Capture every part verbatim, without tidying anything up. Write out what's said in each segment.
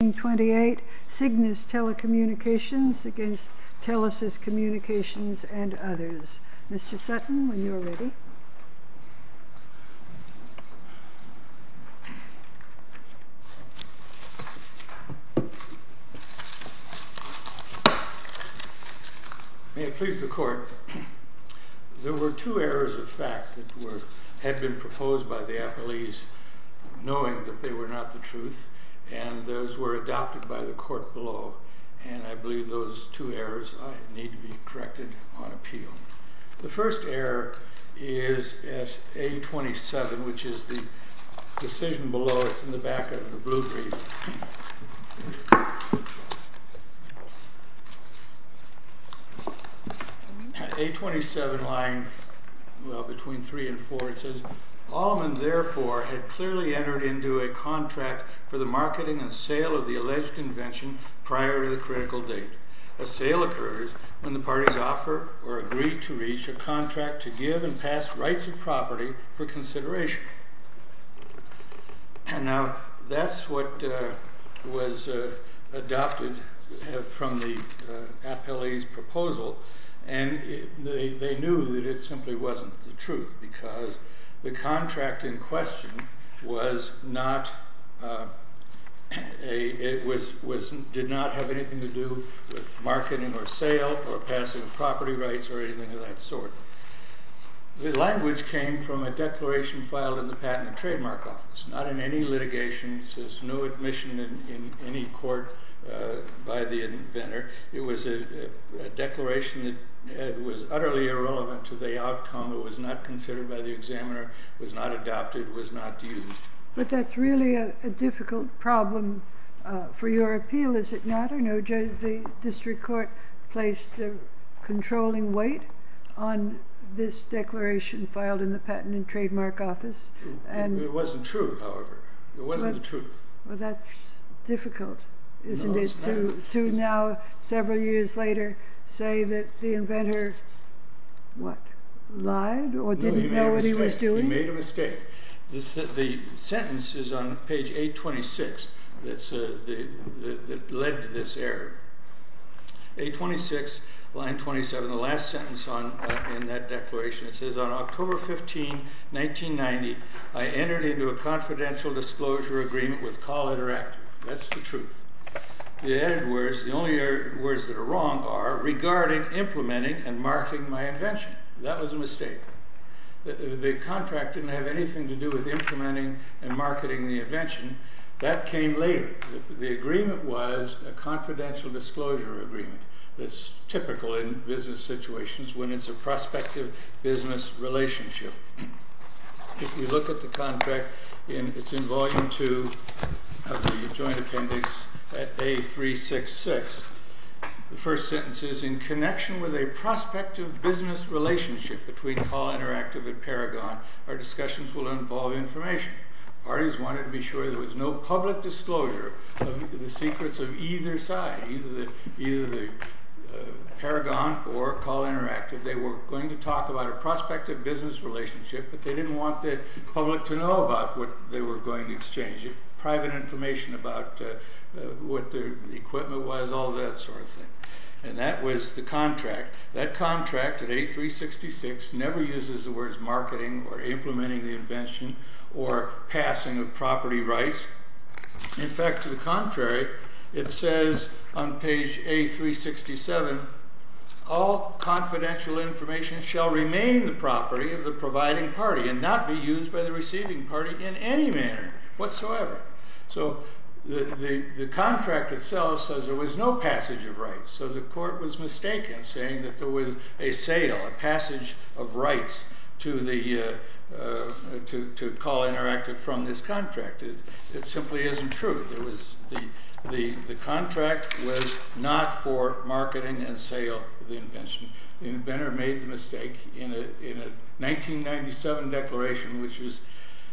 twenty-eight, Cygnus Telecommunications against Telesys Communications and others. Mister Sutton, when you're ready. May it please the Court, there were two errors of fact that were had been proposed by the appellees, knowing that they were not the truth, and those were adopted by the court below. And I believe those two errors uh, need to be corrected on appeal. The first error is at A twenty-seven, which is the decision below. It's in the back of the blue brief. A twenty-seven, line, well, between three and four, it says, Allman, therefore, had clearly entered into a contract for the marketing and sale of the alleged invention prior to the critical date. A sale occurs when the parties offer or agree to reach a contract to give and pass rights of property for consideration. And now, that's what uh, was uh, adopted uh, from the uh, appellee's proposal, and it, they, they knew that it simply wasn't the truth, because the contract in question was not uh, a, it was was did not have anything to do with marketing or sale or passing of property rights or anything of that sort. The language came from a declaration filed in the Patent and Trademark Office, not in any litigation. It says no admission in, in any court uh, by the inventor. It was a, a, a declaration that it was utterly irrelevant to the outcome. It was not considered by the examiner, was not adopted, was not used. But that's really a, a difficult problem uh, for your appeal, is it not? I know the district court placed a controlling weight on this declaration filed in the Patent and Trademark Office. And it wasn't true, however. It wasn't well, the truth. Well, that's difficult, isn't no, it, to, to now, several years later, say that the inventor, what, lied or didn't no, know what he was doing? He made a mistake. This, uh, the sentence is on page eight twenty-six that's, uh, the, the, that led to this error. eight twenty-six, line twenty-seven, the last sentence on uh, in that declaration, it says, on October fifteenth, nineteen ninety, I entered into a confidential disclosure agreement with Call Interactive. That's the truth. The added words, the only words that are wrong are regarding implementing and marketing my invention. That was a mistake. The, the contract didn't have anything to do with implementing and marketing the invention. That came later. The, the agreement was a confidential disclosure agreement. That's typical in business situations when it's a prospective business relationship. If you look at the contract, in, it's in volume two of the joint appendix at A three sixty-six. The first sentence is, in connection with a prospective business relationship between Call Interactive and Paragon, our discussions will involve information. Parties wanted to be sure there was no public disclosure of the secrets of either side, either the, either the uh, Paragon or Call Interactive. They were going to talk about a prospective business relationship, but they didn't want the public to know about what they were going to exchange. Private information about uh, uh, what the equipment was, all that sort of thing. And that was the contract. That contract at A three sixty-six never uses the words marketing or implementing the invention or passing of property rights. In fact, to the contrary, it says on page A three sixty-seven, all confidential information shall remain the property of the providing party and not be used by the receiving party in any manner whatsoever. So the, the, the contract itself says there was no passage of rights. So the court was mistaken, saying that there was a sale, a passage of rights to the uh, uh, to, to Call Interactive from this contract. It, it simply isn't true. There was the, the the contract was not for marketing and sale of the invention. The inventor made the mistake in a in a nineteen ninety-seven declaration, which was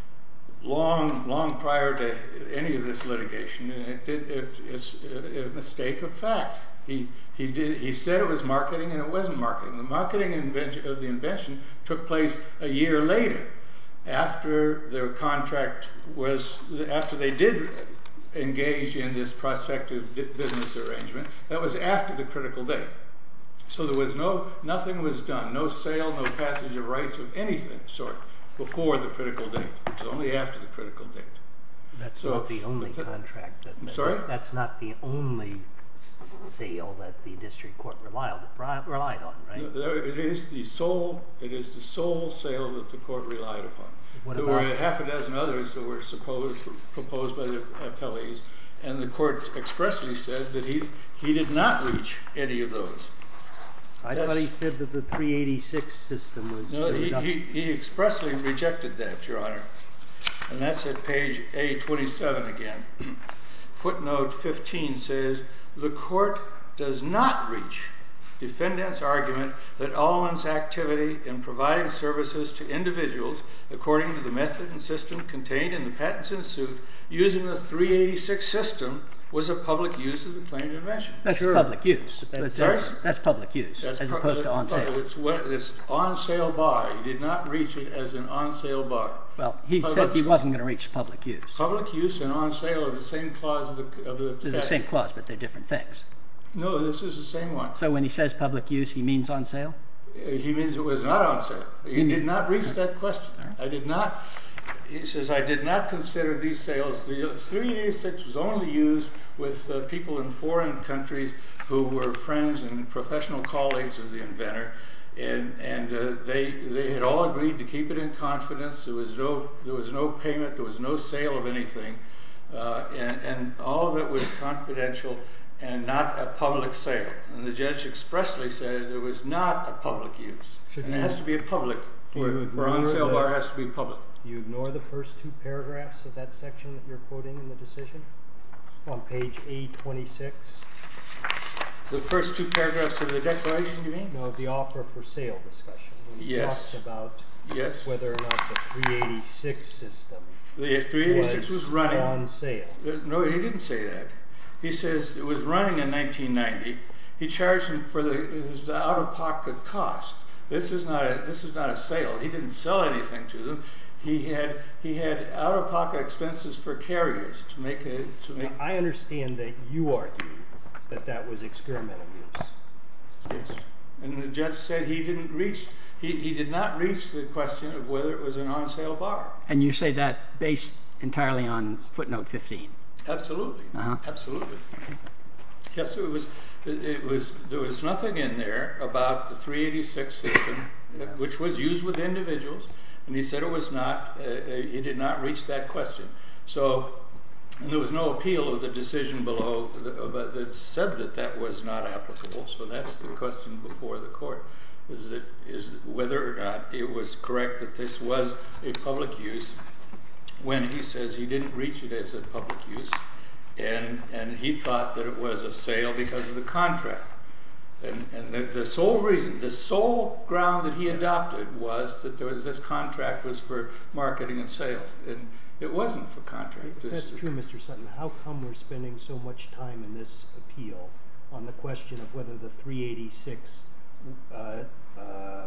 long, long prior to any of this litigation, and it did, it, it's a, a mistake of fact. He he did he said it was marketing, and it wasn't marketing. The marketing invention of the invention took place a year later, after their contract was after they did engaged in this prospective business arrangement. That was after the critical date. So there was no, nothing was done, no sale, no passage of rights of anything sort before the critical date. It was only after the critical date. That's so, not the only the, contract. That, I'm that, sorry? That's not the only sale that the district court relied, relied on, right? No, it is the sole. It is the sole sale that the court relied upon. What there about were half a dozen others that were supposed, proposed by the appellees, and the court expressly said that he he did not reach any of those. I That's, thought he said that the three eighty-six system was. No, he, he he expressly rejected that, Your Honor, and that's at page A twenty-seven again. Footnote fifteen says the court does not reach defendant's argument that Ullman's activity in providing services to individuals according to the method and system contained in the patents in suit using the three eighty-six system was a public use of the claimed invention. That's sure. public use. That's, that's, that's public use that's as pu- opposed to on sale. It's, it's on sale bar. He did not reach it as an on sale bar. Well, he public, said he wasn't going to reach public use. Public use and on sale are the same clause of the of the statute. They're the same clause, but they're different things. No, this is the same one. So when he says public use, he means on sale? He means it was not on sale. He, he did not reach that question. Right. I did not. He says, I did not consider these sales. The three eighty-six was only used with uh, people in foreign countries who were friends and professional colleagues of the inventor, and and uh, they they had all agreed to keep it in confidence. There was no there was no payment. There was no sale of anything, uh, and and all of it was confidential and not a public sale. And the judge expressly says it was not a public use. Should and you, it has to be a public. For, for on sale the, bar has to be public. You ignore the first two paragraphs of that section that you're quoting in the decision? On page A twenty-six. The first two paragraphs of the declaration, you mean? No, the offer for sale discussion. When he yes. talks about yes. whether or not the three eighty-six system the three eighty-six was, was running on sale. No, he didn't say that. He says it was running in nineteen ninety. He charged him for the, his out-of-pocket cost. This is not a this is not a sale. He didn't sell anything to them. He had he had out-of-pocket expenses for carriers to make a to make. Now, I understand that you argue that that was experimental use. Yes, and the judge said he didn't reach. He, he did not reach the question of whether it was an on-sale bar. And you say that based entirely on footnote fifteen. Absolutely, uh-huh. absolutely. Yes, it was. It was. There was nothing in there about the three eighty-six system, which was used with individuals, and he said it was not. Uh, he did not reach that question. So, and there was no appeal of the decision below that, that said that that was not applicable. So that's the question before the court: is that is whether or not it was correct that this was a public use. When he says he didn't reach it as a public use, and and he thought that it was a sale because of the contract, and and the, the sole reason, the sole ground that he adopted was that there was this contract was for marketing and sale, and it wasn't for contract. If that's true, Mister Sutton, how come we're spending so much time in this appeal on the question of whether the three eighty-six uh, uh,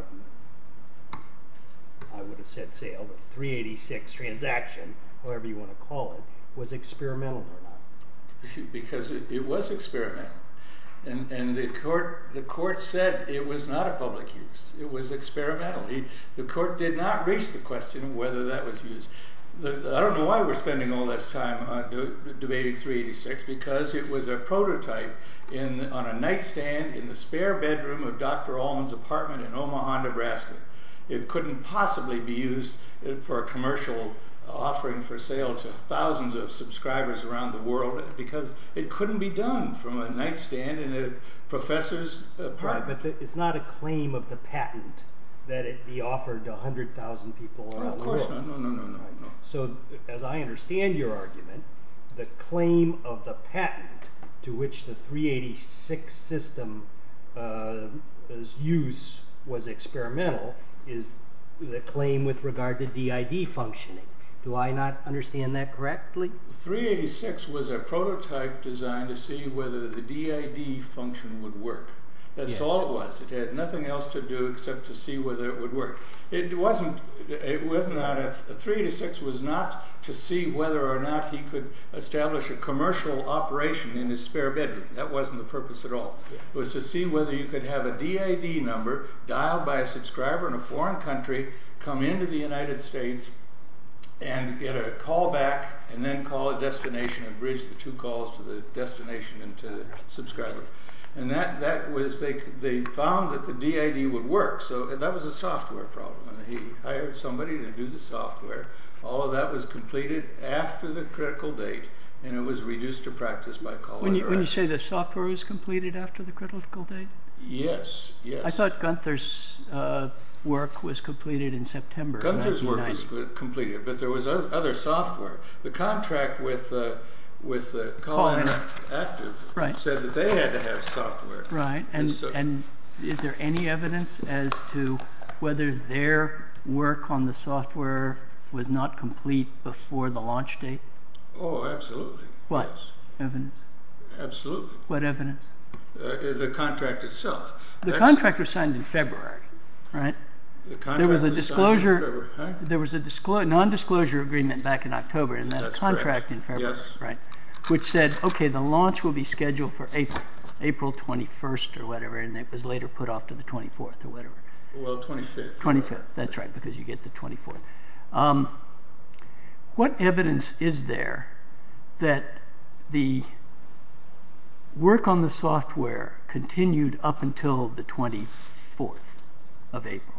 I would have said sale, but three eighty-six transaction, however you want to call it, was experimental or not? Because it, it was experimental, and and the court the court said it was not a public use. It was experimental. He, the court did not reach the question of whether that was used. The, I don't know why we're spending all this time on de- debating three eighty-six, because it was a prototype in on a nightstand in the spare bedroom of Doctor Ullman's apartment in Omaha, Nebraska. It couldn't possibly be used for a commercial offering for sale to thousands of subscribers around the world, because it couldn't be done from a nightstand in a professor's apartment. Right, but the, it's not a claim of the patent that it be offered to one hundred thousand people around oh, the world. Of course not. No, no, no, no, right. no. So, as I understand your argument, the claim of the patent to which the three eighty-six system uh, use was experimental is the claim with regard to D I D functioning. Do I not understand that correctly? three eighty-six was a prototype designed to see whether the D I D function would work. That's Yes. all it was. It had nothing else to do except to see whether it would work. It wasn't. It wasn't not a, a three eighty-six was not to see whether or not he could establish a commercial operation in his spare bedroom. That wasn't the purpose at all. Yeah. It was to see whether you could have a D I D number dialed by a subscriber in a foreign country, come into the United States, and get a call back, and then call a destination and bridge the two calls to the destination and to the subscriber. And that, that was, they they found that the D I D would work. So that was a software problem. And he hired somebody to do the software. All of that was completed after the critical date, and it was reduced to practice by call. When you, when you say the software was completed after the critical date? Yes, yes. I thought Gunther's uh, work was completed in September of Gunther's work was nineteen ninety. co- completed, but there was o- other software. The contract with uh, with uh, Call Call Interactive Right. said that they had to have software. Right, and, And so- and is there any evidence as to whether their work on the software was not complete before the launch date? Oh, absolutely. What Yes, evidence? absolutely. What evidence? Uh, the contract itself. The That's- contract was signed in February, right? The contract There was a signed in disclosure, February, huh? there was a disclo- non-disclosure agreement back in October, and then a That's contract correct. in February, Yes. right? Which said, okay, the launch will be scheduled for April, April twenty-first or whatever, and it was later put off to the twenty-fourth or whatever. Well, twenty-fifth. twenty-fifth, that's right, because you get the twenty-fourth. Um, what evidence is there that the work on the software continued up until the twenty-fourth of April?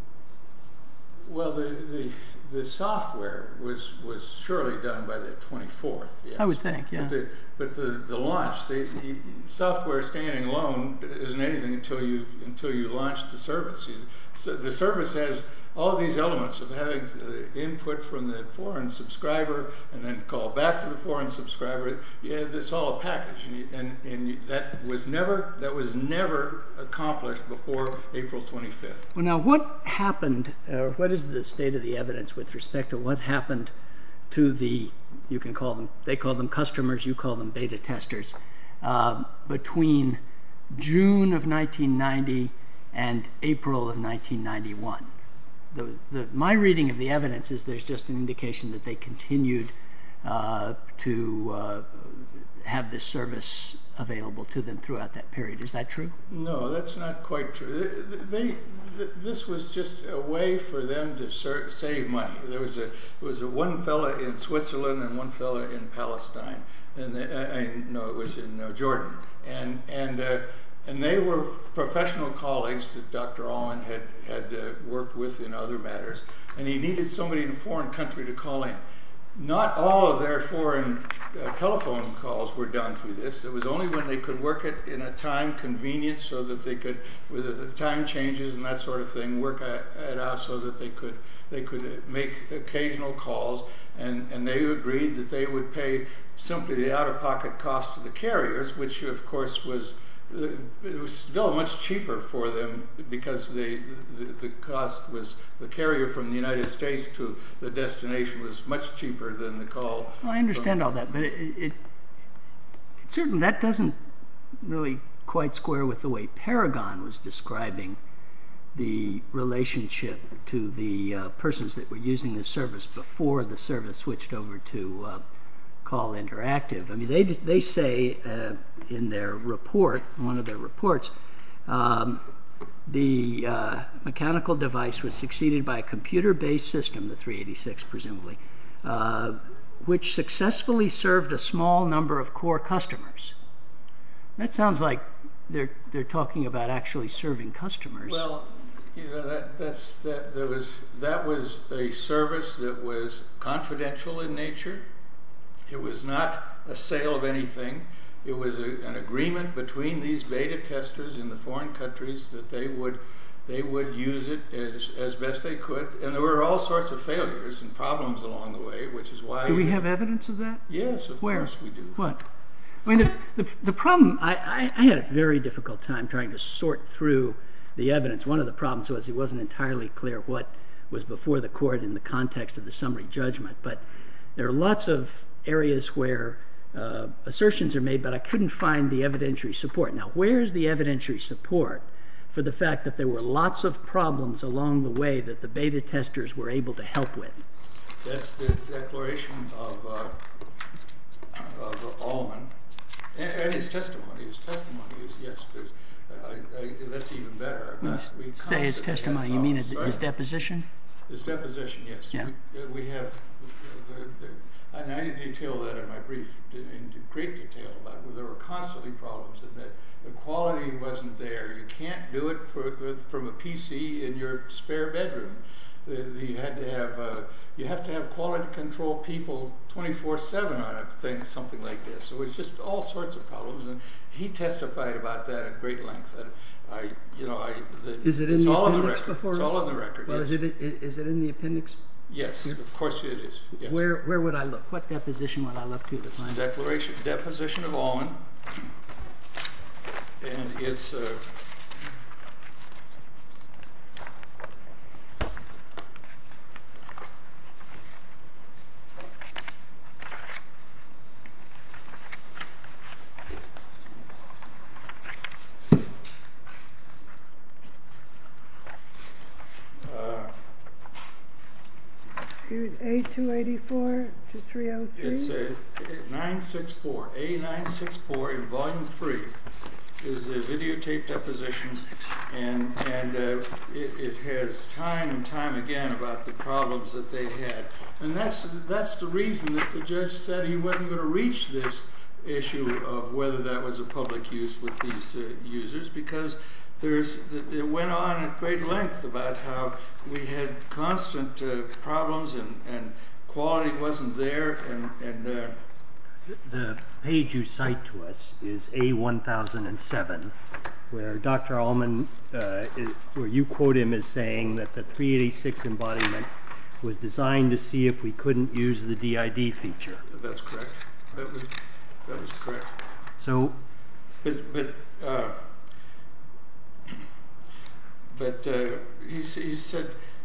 Well, the, the the software was was surely done by the twenty-fourth. Yes. I would think, yeah. But the but the, the launch, the, the software standing alone isn't anything until you until you launch the service. You, so the service has all these elements of having the input from the foreign subscriber and then call back to the foreign subscriber. Yeah, it's all a package, and, you, and, and you, that was never that was never accomplished before April twenty-fifth. Well, now, what happened, or what is the state of the evidence with respect to what happened to the, you can call them, they call them customers, you call them beta testers, uh, between June of nineteen ninety and April of nineteen ninety-one? The, the, my reading of the evidence is there's just an indication that they continued uh, to uh, have this service available to them throughout that period. Is that true? No, that's not quite true. They, they, this was just a way for them to ser- save money. There was a, there was a one fella in Switzerland and one fella in Palestine, and they, I, I no, it was in uh, Jordan, and and uh, and they were professional colleagues that Doctor Allman had had uh, worked with in other matters, and he needed somebody in a foreign country to call in. Not all of their foreign uh, telephone calls were done through this. It was only when they could work it in a time convenient so that they could, with the time changes and that sort of thing, work it out so that they could they could make occasional calls. And, and they agreed that they would pay simply the out-of-pocket cost to the carriers, which of course was it was still much cheaper for them because they, the, the cost was the carrier from the United States to the destination was much cheaper than the call. Well, I understand from, all that, but it, it, it certainly that doesn't really quite square with the way Paragon was describing the relationship to the uh, persons that were using the service before the service switched over to uh, Call Interactive. I mean, they they say uh, in their report, one of their reports, um, the uh, mechanical device was succeeded by a computer-based system, the three eighty-six presumably, uh, which successfully served a small number of core customers. That sounds like they're they're talking about actually serving customers. Well, you know, that that's that there was that was a service that was confidential in nature. It was not a sale of anything. It was a, an agreement between these beta testers in the foreign countries that they would they would use it as, as best they could. And there were all sorts of failures and problems along the way, which is why... Do we have evidence of that? Yes, of Where? course we do. What? I mean, the, the, the problem, I, I, I had a very difficult time trying to sort through the evidence. One of the problems was it wasn't entirely clear what was before the court in the context of the summary judgment. But there are lots of areas where uh, assertions are made, but I couldn't find the evidentiary support. Now, where's the evidentiary support for the fact that there were lots of problems along the way that the beta testers were able to help with? That's the declaration of, uh, of Allman and, and his testimony. His testimony is, yes, there's, uh, I, I, that's even better. When Not, you we say his testimony, you mean his, his deposition? His deposition, yes. Yeah. We, uh, we have, the, the, and I detail that in my brief in great detail about where there were constantly problems and that the quality wasn't there. You can't do it for, from a P C in your spare bedroom. The, the, you had to have uh, you have to have quality control people twenty-four seven on a thing, something like this. So it's just all sorts of problems, and he testified about that at great length. And I, you know, I. The, is it in it's the all appendix on the before It's us? all on the record. Well, yes. is it is it in the appendix? Yes, Here? of course it is. Yes. Where where would I look? What deposition would I look to to It's the find? declaration, deposition of Allman, and it's. Uh, A two eighty-four to three oh three? It's a nine sixty-four. A nine sixty-four in volume three is the videotape depositions, and and uh, it, it has time and time again about the problems that they had, and that's that's the reason that the judge said he wasn't going to reach this issue of whether that was a public use with these uh, users, because there's it went on at great length about how we had constant uh, problems and, and quality wasn't there, and and uh, the page you cite to us is A one thousand seven, where Doctor Allman, uh, is, where you quote him as saying that the three eighty-six embodiment was designed to see if we couldn't use the D I D feature. that's correct. That was that was correct. So, but but. Uh, But uh, he, he said,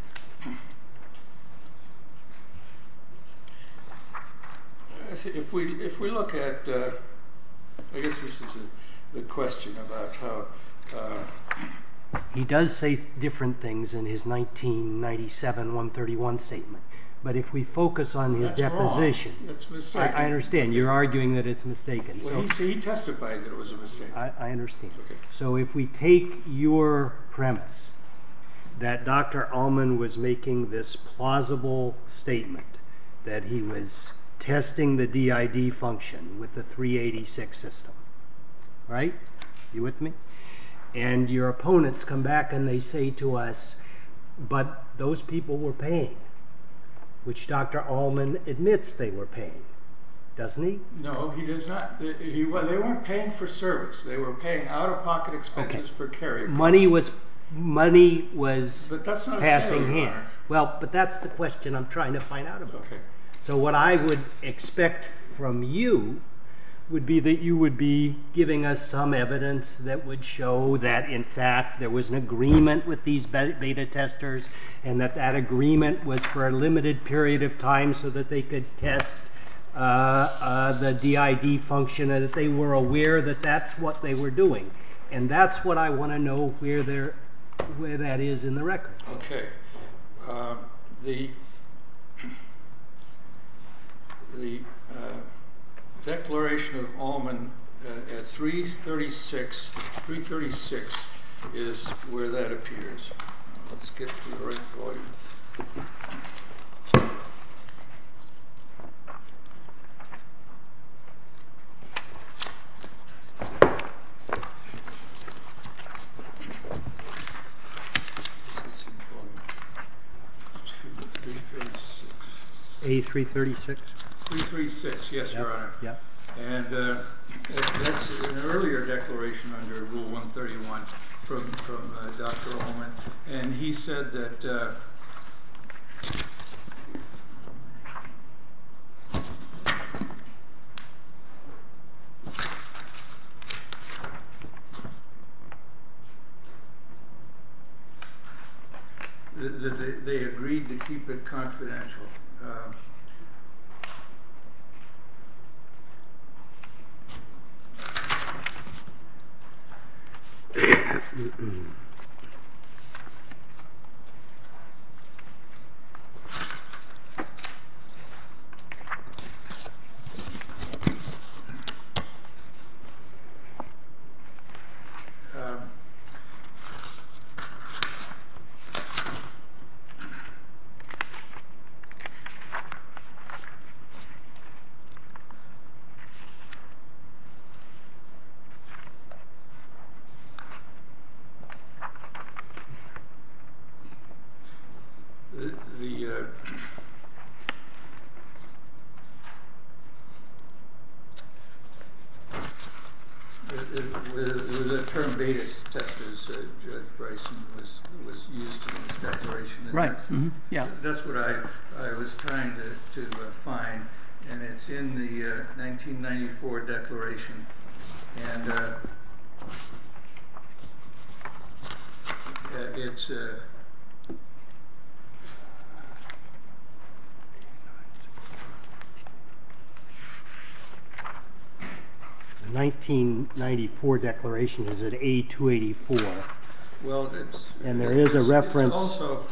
if we if we look at, uh, I guess this is a, the question about how. Uh, he does say different things in his nineteen ninety-seven one thirty-one statement. But if we focus on his that's deposition, wrong. That's mistaken. I, I understand. You're arguing that it's mistaken. Well, so he, he testified that it was a mistake. I, I understand. Okay. So if we take your premise that Doctor Allman was making this plausible statement that he was testing the D I D function with the three eighty-six system, right? You with me? And your opponents come back and they say to us, but those people were paying, which Doctor Allman admits they were paying, doesn't he? No, he does not. He, he, they weren't paying for service. They were paying out-of-pocket expenses okay. for carrier costs. Money was money was but that's not passing a sale, hands. Well, but that's the question I'm trying to find out about. Okay. So what I would expect from you would be that you would be giving us some evidence that would show that in fact there was an agreement with these beta testers, and that that agreement was for a limited period of time so that they could test uh, uh, the D I D function, and that they were aware that that's what they were doing. And that's what I want to know where they're where that is in the record. Okay. Uh, the the uh, declaration of Allman uh, at three thirty-six, three thirty-six is where that appears. Let's get to the right volume. A three thirty-six? three thirty-six, yes, Yep. Your Honor. Yep. And uh, that's an earlier declaration under Rule one thirty-one from, from uh, Doctor Allman. And he said that uh, that they, they agreed to keep it confidential. Uh, The, the uh, the, the, the, the term beta test, as uh, Judge Bryson was was used in this declaration. And Right. That's, Mm-hmm. Yeah. that's what I I was trying to to uh, find, and it's in the uh, nineteen ninety-four declaration, and uh, uh, it's. Uh, The nineteen ninety-four declaration is at A two eighty-four. Well, it's And there is a it's, reference- It's also.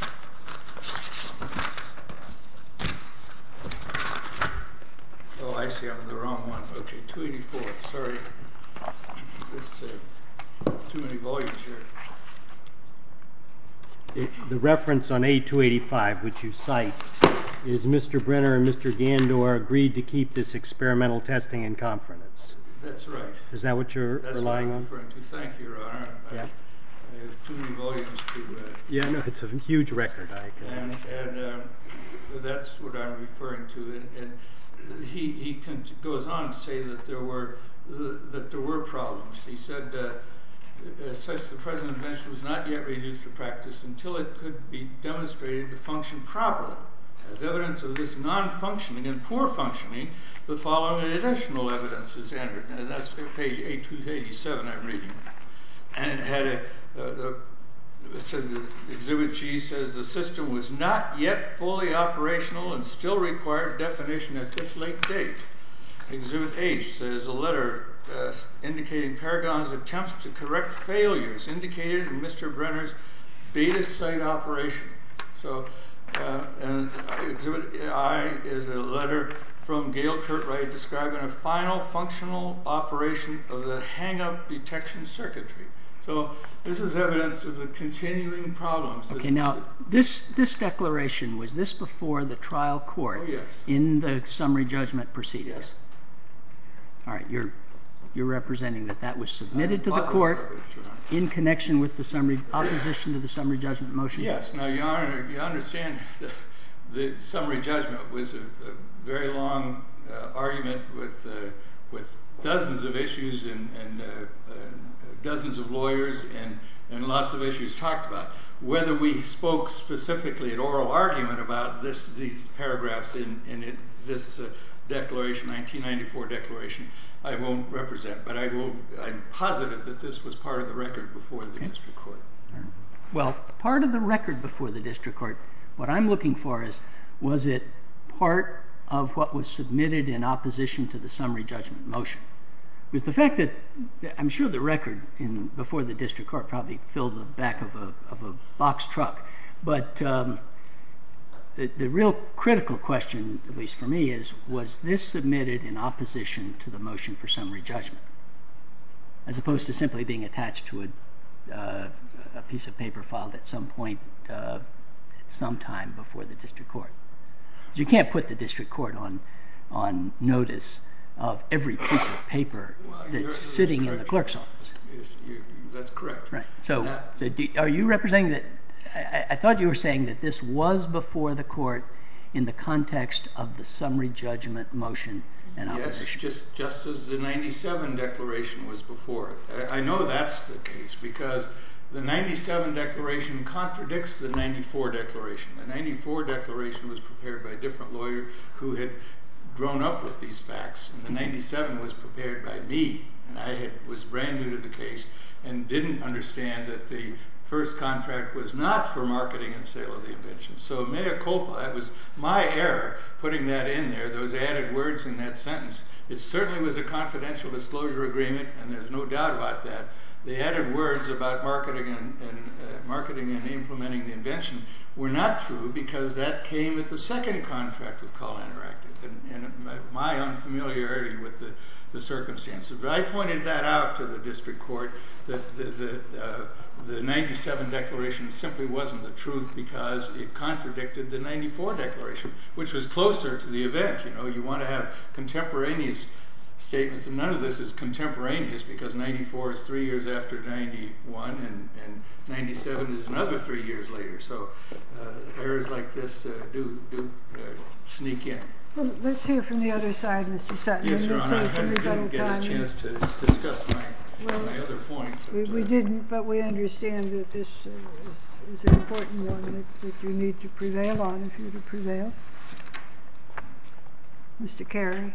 Oh, I see. I'm in the wrong one. Okay, two eighty-four. Sorry. This uh, too many volumes here. It, the reference on A two eighty-five, which you cite, is Mister Brenner and Mister Gandor agreed to keep this experimental testing in confidence. That's right. Is that what you're That's relying what I'm on? referring to. Thank you, Your Honor. I, Yeah. I have too many volumes to. Uh, Yeah, no, it's a huge record. I can. And, and um, that's what I'm referring to. And, and he he con- goes on to say that there were uh, that there were problems. He said, uh, as such, the present invention was not yet reduced to practice until it could be demonstrated to function properly. As evidence of this non-functioning and poor functioning, the following additional evidence is entered, and that's page A two eighty-seven I'm reading. And it had a, a, a it said the Exhibit G says the system was not yet fully operational and still required definition at this late date. Exhibit H says a letter uh, indicating Paragon's attempts to correct failures indicated in Mister Brenner's beta site operation. So, uh, and Exhibit I is a letter from Gail Curtright describing a final functional operation of the hang-up detection circuitry. So this is evidence of the continuing problems. Okay, now this this declaration, was this before the trial court Oh, yes. in the summary judgment proceedings? Yes. All right, you're you're representing that that was submitted to the Positive court of it, Your Honor. in connection with the summary opposition to the summary judgment motion? Yes. Now, Your Honor, you understand the, the summary judgment was a, a very long uh, argument with uh, with dozens of issues and, and, uh, and dozens of lawyers and, and lots of issues talked about. Whether we spoke specifically at oral argument about this these paragraphs in, in it, this uh, declaration, nineteen ninety-four declaration, I won't represent, but I will. I'm positive that this was part of the record before the Okay. district court. Well, part of the record before the district court, what I'm looking for is, was it part of what was submitted in opposition to the summary judgment motion? Was the fact that, I'm sure the record in before the district court probably filled the back of a of a box truck, but um, the, the real critical question, at least for me, is was this submitted in opposition to the motion for summary judgment, as opposed to simply being attached to a, uh, a piece of paper filed at some point, uh, at some time before the district court? You can't put the district court on on notice of every piece of paper Well, you're- that's that's sitting in the correct. clerk's office. Yes, you, that's correct. Right. So, Now- so do, are you representing that? I, I thought you were saying that this was before the court in the context of the summary judgment motion and Yes, opposition. just just as the ninety-seven declaration was before it. I, I know that's the case because the ninety-seven declaration contradicts the ninety-four declaration. The ninety-four declaration was prepared by a different lawyer who had grown up with these facts, and the ninety-seven was prepared by me, and I had, was brand new to the case and didn't understand that the first contract was not for marketing and sale of the invention. So mea culpa, that was my error putting that in there, those added words in that sentence. It certainly was a confidential disclosure agreement, and there's no doubt about that. they added words about marketing and, and uh, marketing and implementing the invention were not true because that came at the second contract with Call Interactive, and, and my, my unfamiliarity with the, the circumstances. But I pointed that out to the district court that the, the, uh, the ninety-seven declaration simply wasn't the truth because it contradicted the ninety-four declaration, which was closer to the event. You know, you want to have contemporaneous statements, and none of this is contemporaneous because ninety-four is three years after ninety-one, and, and ninety-seven is another three years later. So uh, errors like this uh, do do uh, sneak in. Well, let's hear from the other side, Mister Sutton. Yes, and Your we'll Honor, I save some didn't rebuttal get a time. chance to discuss my, Well, my other points. We, but, we uh, didn't, but we understand that this uh, is, is an important one that, that you need to prevail on if you're to prevail. Mister Carey.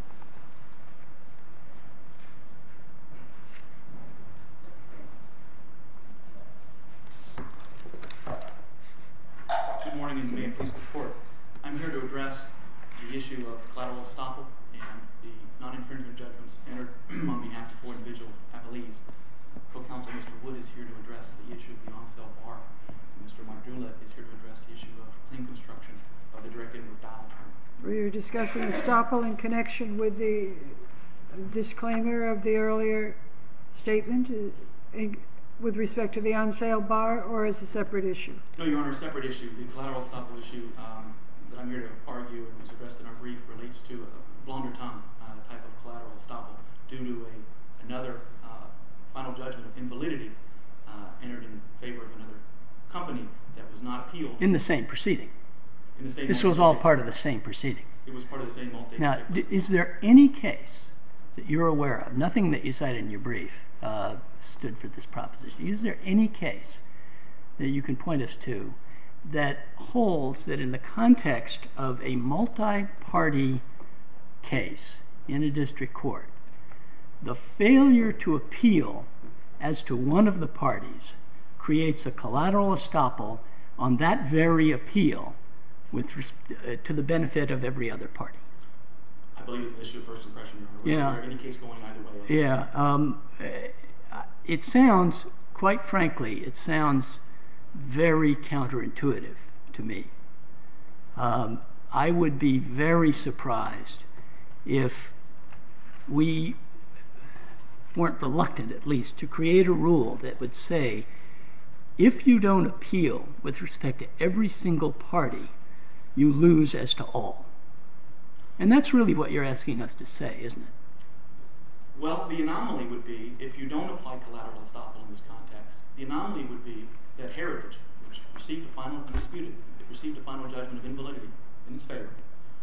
Good morning, and may it please the Court. I'm here to address the issue of collateral estoppel and the non-infringement judgments entered on behalf of four individual appellees. Co-counsel Mister Wood is here to address the issue of the on-sale bar, and Mister Mardula is here to address the issue of claim construction of the direct inward dial term. We were discussing estoppel in connection with the disclaimer of the earlier statement uh, in, with respect to the on-sale bar, or as a separate issue? No, Your Honor, a separate issue. The collateral estoppel issue um, that I'm here to argue and was addressed in our brief relates to a blonder tongue uh, type of collateral estoppel due to a, another uh, final judgment of invalidity uh, entered in favor of another company that was not appealed. In the same proceeding. In the same This was all part of the same proceeding. It was part of the same multi. Now, d- is there any case that you're aware of, nothing that you cited in your brief uh, stood for this proposition, is there any case that you can point us to that holds that in the context of a multi-party case in a district court, the failure to appeal as to one of the parties creates a collateral estoppel on that very appeal with res- uh, to the benefit of every other party? I believe it's an issue of first impression, Your Honor. Yeah. Or any case going either way. Yeah. Um, uh, it sounds, quite frankly, it sounds very counterintuitive to me. Um, I would be very surprised if we weren't reluctant, at least, to create a rule that would say, if you don't appeal with respect to every single party, you lose as to all. And that's really what you're asking us to say, isn't it? Well, the anomaly would be, if you don't apply collateral estoppel in this context, the anomaly would be that Heritage, which received a final, undisputed, it received a final judgment of invalidity in its favor.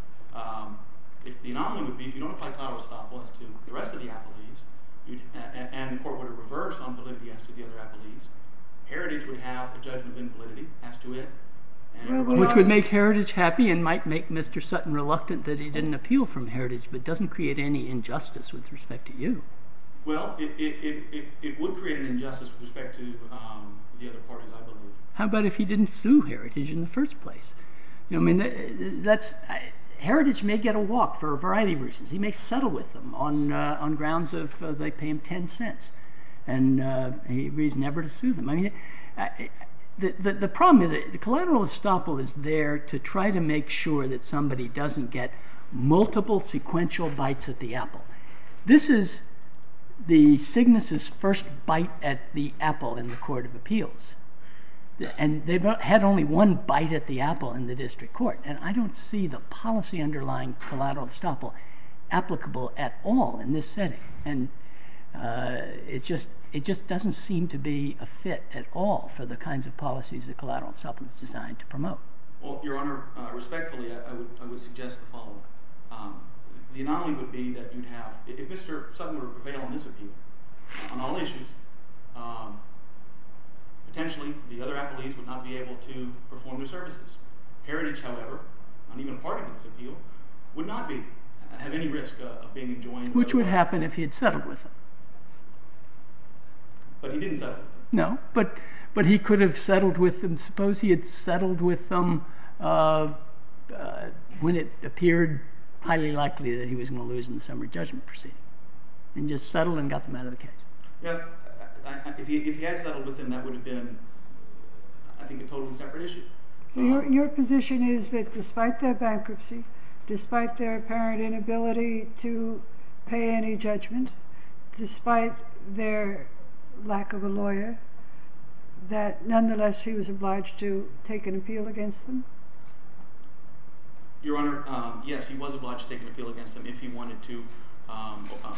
Um, if the anomaly would be, if you don't apply collateral estoppel as to the rest of the appellees, you'd, and, and the court were to reverse on validity as to the other appellees, Heritage would have a judgment of invalidity as to it. And Well, everybody Which else- would make Heritage happy and might make Mister Sutton reluctant that he didn't appeal from Heritage, but doesn't create any injustice with respect to you. Well, it, it, it, it, it would create an injustice with respect to um, the other parties, I believe. How about if he didn't sue Heritage in the first place? You know, I mean, that, that's I, Heritage may get a walk for a variety of reasons. He may settle with them on uh, on grounds of uh, they pay him ten cents, and uh, he agrees never to sue them. I mean, I, the, the the problem is that the collateral estoppel is there to try to make sure that somebody doesn't get multiple sequential bites at the apple. This is the Cygnus's first bite at the apple in the Court of Appeals. And they've had only one bite at the apple in the district court. And I don't see the policy underlying collateral estoppel applicable at all in this setting. And uh, it just it just doesn't seem to be a fit at all for the kinds of policies that collateral estoppel is designed to promote. Well, Your Honor, uh, respectfully, I, I would I would suggest the following. Um, the anomaly would be that you'd have, if Mister Sutton were to prevail on this appeal, on all issues, um, potentially the other appellees would not be able to perform their services. Heritage, however, not even a party to this appeal, would not be, have any risk uh, of being enjoined. Which would otherwise. happen if he had settled with them. But he didn't settle with them. No, but but he could have settled with them. Suppose he had settled with them uh, uh, when it appeared highly likely that he was going to lose in the summary judgment proceeding, and just settled and got them out of the case. Yeah, I, I, if, he, if he had settled with him, that would have been, I think, a totally separate issue. So your, your position is that despite their bankruptcy, despite their apparent inability to pay any judgment, despite their lack of a lawyer, that nonetheless he was obliged to take an appeal against them? Your Honor, um, yes, he was obliged to take an appeal against them if he wanted to um, uh,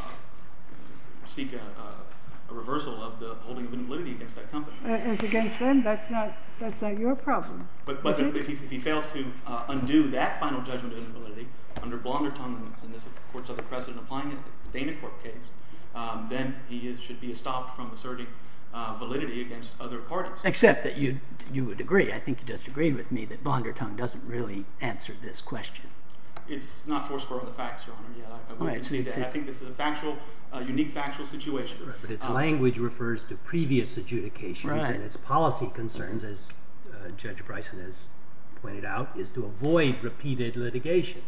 seek a, a, a reversal of the holding of invalidity against that company. Uh, as against them, that's not that's not your problem. But, but is if, he, if he fails to uh, undo that final judgment of invalidity under Blondertongue and this court's other precedent applying it, the Dana Court case, um, then he is, should be stopped from asserting uh, validity against other parties. Except that you you would agree, I think you just agreed with me, that Blondertongue doesn't really answer this question. It's not foursquare on the facts, Your Honor. Yeah, I, I would right, concede so that. I think this is a factual, uh, unique factual situation. Right, but its um, language refers to previous adjudications, right. and its policy concerns, as uh, Judge Bryson has pointed out, is to avoid repeated litigation.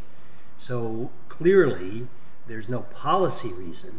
So clearly, there's no policy reason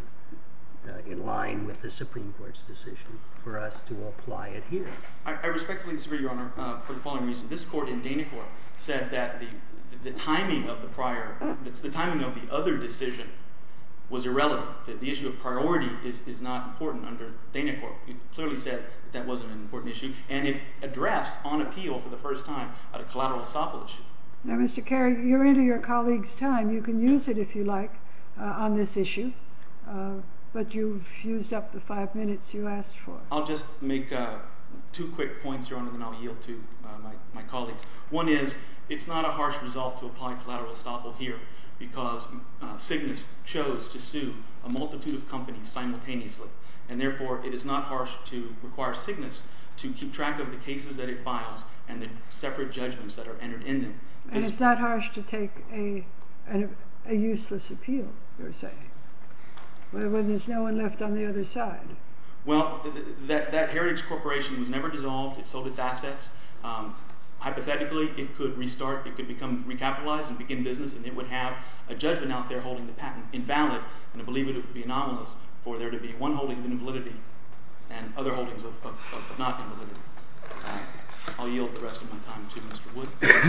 uh, in line with the Supreme Court's decision for us to apply it here. I, I respectfully disagree, Your Honor, uh, for the following reason. This court in Dana Court said that the the timing of the prior, the, the timing of the other decision was irrelevant. The, the issue of priority is, is not important under Dana Court. It clearly said that that wasn't an important issue, and it addressed on appeal for the first time a collateral estoppel issue. Now, Mister Carey, you're into your colleague's time. You can use it if you like uh, on this issue, uh, but you've used up the five minutes you asked for. I'll just make uh, two quick points, Your Honor, then I'll yield to uh, my, my colleagues. One is, it's not a harsh result to apply collateral estoppel here because uh, Cygnus chose to sue a multitude of companies simultaneously, and therefore it is not harsh to require Cygnus to keep track of the cases that it files and the separate judgments that are entered in them. And This, it's not harsh to take a, a, a useless appeal, you're saying, when, when there's no one left on the other side. well, th- th- that, that Heritage Corporation was never dissolved. It sold its assets. Um, Hypothetically, it could restart, it could become recapitalized and begin business, and it would have a judgment out there holding the patent invalid, and I believe it would be anomalous for there to be one holding of invalidity and other holdings of, of, of not invalidity. Uh, I'll yield the rest of my time to Mister Wood.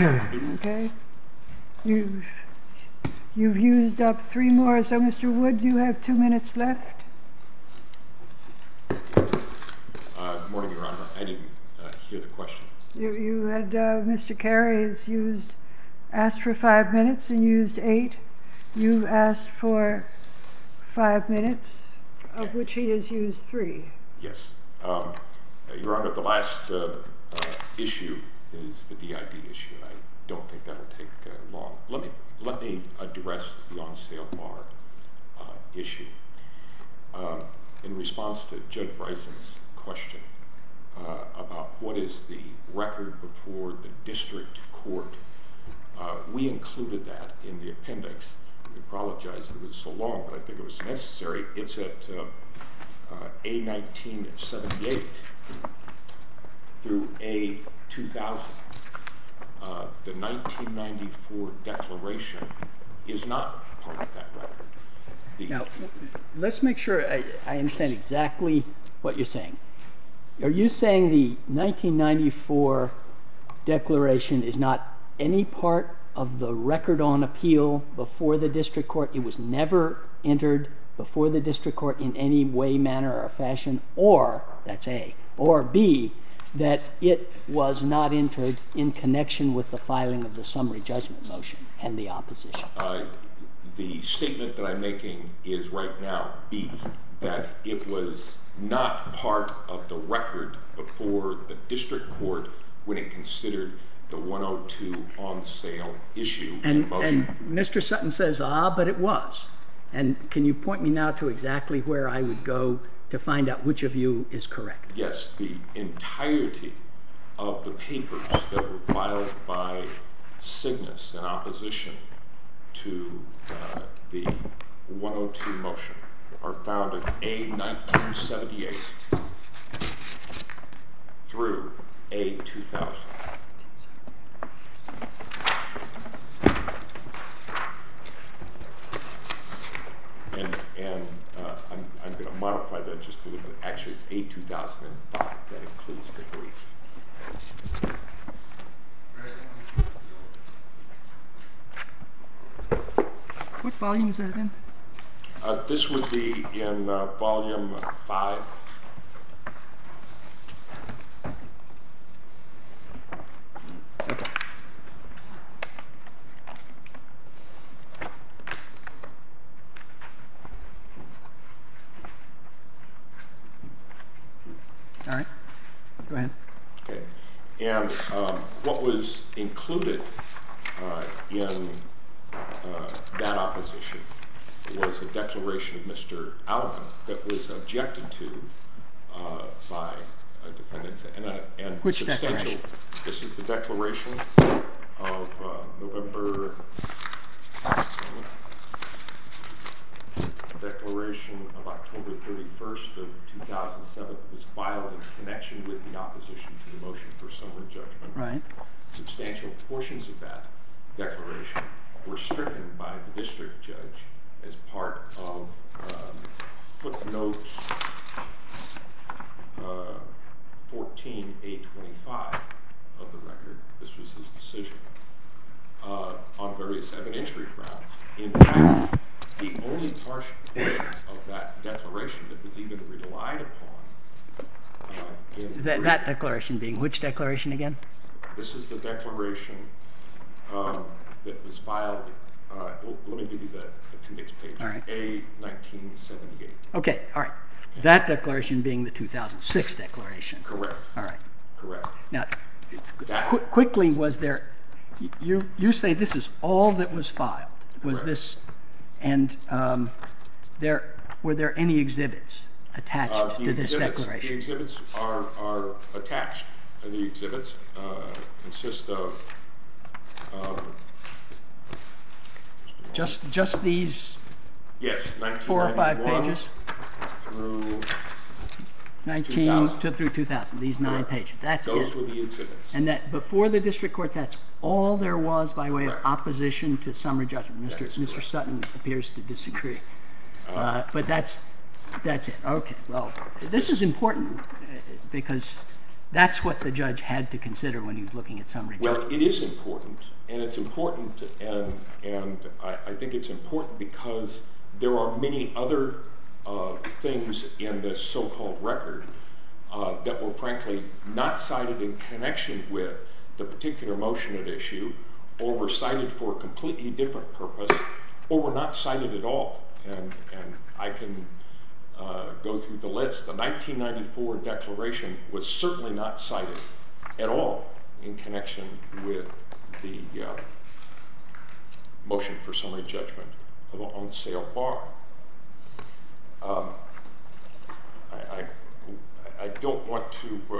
Okay. You've, you've used up three more, so Mister Wood, you have two minutes left. Uh, good morning, Your Honor. I didn't uh, hear the question. You, you had, uh, Mister Carey has used, asked for five minutes and used eight. You've asked for five minutes, of Okay. which he has used three. Yes. Um, uh, Your Honor, the last uh, uh, issue is the D I D issue. I don't think that'll take uh, long. Let me, let me address the on-sale bar uh, issue. Um, in response to Judge Bryson's question, Uh, about what is the record before the district court. Uh, we included that in the appendix. We apologize that it was so long, but I think it was necessary. It's at uh, uh, A nineteen seventy-eight through A two thousand. Uh, the nineteen ninety-four declaration is not part of that record. The Now, let's make sure I, I understand exactly what you're saying. Are you saying the nineteen ninety-four declaration is not any part of the record on appeal before the district court? It was never entered before the district court in any way, manner, or fashion, or, that's A, or B, that it was not entered in connection with the filing of the summary judgment motion and the opposition? Uh, the statement that I'm making is right now B, that it was not part of the record before the district court when it considered the one oh two on sale issue And, in motion. and Mister Sutton says, ah, but it was. And can you point me now to exactly where I would go to find out which of you is correct? Yes, the entirety of the papers that were filed by Cygnus in opposition to uh, the one oh two motion are found at A nineteen seventy-eight through A two thousand. And, and uh, I'm, I'm going to modify that just a little bit. Actually, it's A two thousand five that includes the brief. What volume is that in? Uh, this would be in uh, volume five. Okay. All right. Go ahead. Okay. And um, what was included uh, in uh, that opposition was a declaration of Mister Alleman that was objected to uh, by uh, defendants. And, uh, and Which substantial. declaration? This is the declaration of uh, November. Declaration of October thirty-first of two thousand seven was filed in connection with the opposition to the motion for summary judgment. Right. Substantial portions of that declaration were stricken by the district judge as part of um, footnote uh, fourteen A twenty-five of the record. This was his decision uh, on various evidentiary grounds. In fact, the only portion of that declaration that was even relied upon uh, in That, that declaration being which declaration again? This is the declaration um, that was filed. Uh, l- let me give you the appendix page. All right. A nineteen seventy-eight. Okay, all right. That declaration being the two thousand six declaration. Correct. All right. Correct. Now, That- qu- quickly, was there? You you say this is all that was filed? Was Correct. this? And um, there were there any exhibits attached Uh, the to this exhibits, declaration? The exhibits are are attached. And the exhibits uh, consist of um, Just just these yes, four or five nineteen ninety-one pages, through nineteen two thousand. to through two thousand. These nine Correct. pages. That's Those it. were the exhibits. And that before the district court, that's all there was by way Correct. of opposition to summary judgment. That Mister is Mister correct. Sutton appears to disagree. Uh, Uh, but that's that's it. Okay. Well, this is important uh, because that's what the judge had to consider when he was looking at summary Well, judgment. it is important, and it's important, and and I, I think it's important because there are many other uh, things in this so-called record uh, that were frankly not cited in connection with the particular motion at issue, or were cited for a completely different purpose, or were not cited at all. And and I can uh, go through the list. The nineteen ninety-four declaration was certainly not cited at all in connection with the uh, motion for summary judgment of an on-sale bar. Um, I, I, I don't want to uh,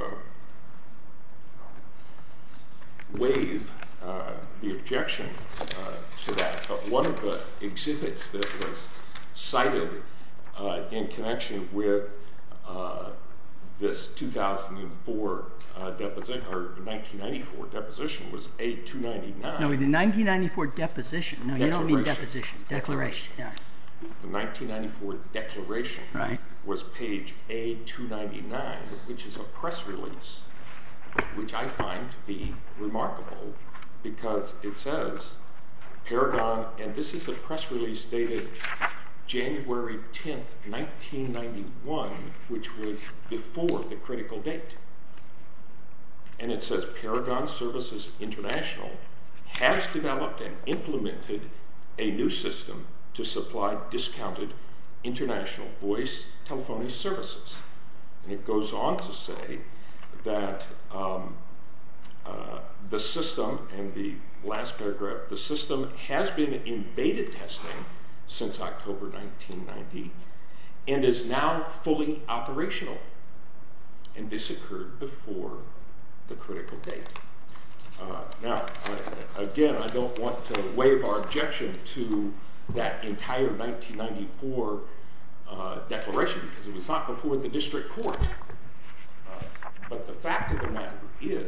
waive uh, the objection uh, to that, but one of the exhibits that was cited uh, in connection with uh, this two thousand four uh, deposition, or nineteen ninety-four deposition, was A two ninety-nine. No, the nineteen ninety-four deposition. No, you don't mean deposition. Declaration. Yeah. The nineteen ninety-four declaration Right. was page A two ninety-nine, which is a press release, which I find to be remarkable because it says Paragon, and this is a press release dated January tenth, nineteen ninety-one, which was before the critical date. And it says Paragon Services International has developed and implemented a new system to supply discounted international voice telephony services. And it goes on to say that um, uh, the system, and the last paragraph, the system has been in beta testing since October nineteen ninety and is now fully operational. And this occurred before the critical date. Uh, now, I, again, I don't want to waive our objection to that entire nineteen ninety-four uh, declaration because it was not before the district court. Uh, but the fact of the matter is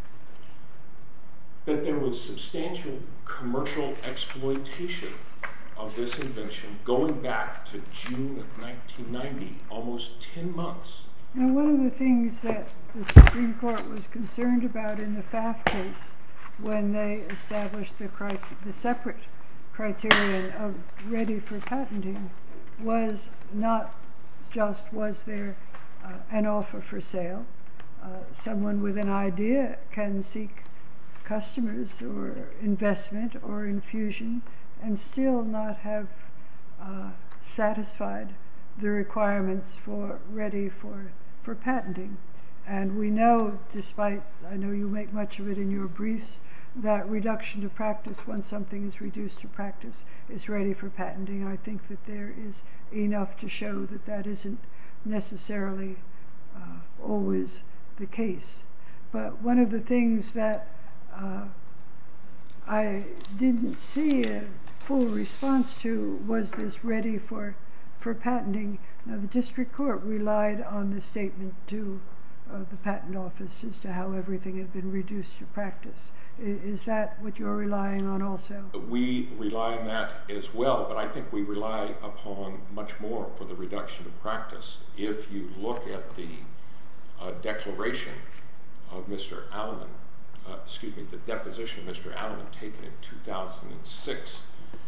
that there was substantial commercial exploitation of this invention going back to June of nineteen ninety, almost ten months. Now, one of the things that the Supreme Court was concerned about in the Pfaff case when they established the, crit the separate criterion of ready for patenting was not just was there uh, an offer for sale. Uh, someone with an idea can seek customers or investment or infusion and still not have uh, satisfied the requirements for ready for, for patenting. And we know, despite, I know you make much of it in your briefs, that reduction to practice, once something is reduced to practice, is ready for patenting. I think that there is enough to show that that isn't necessarily uh, always the case. But one of the things that uh, I didn't see a full response to was this ready for, for patenting. Now, the district court relied on the statement to uh, the patent office as to how everything had been reduced to practice. I, is that what you're relying on also? We rely on that as well, but I think we rely upon much more for the reduction to practice. If you look at the uh, declaration of Mister Alleman, uh, excuse me, the deposition of Mister Alleman taken in two thousand six,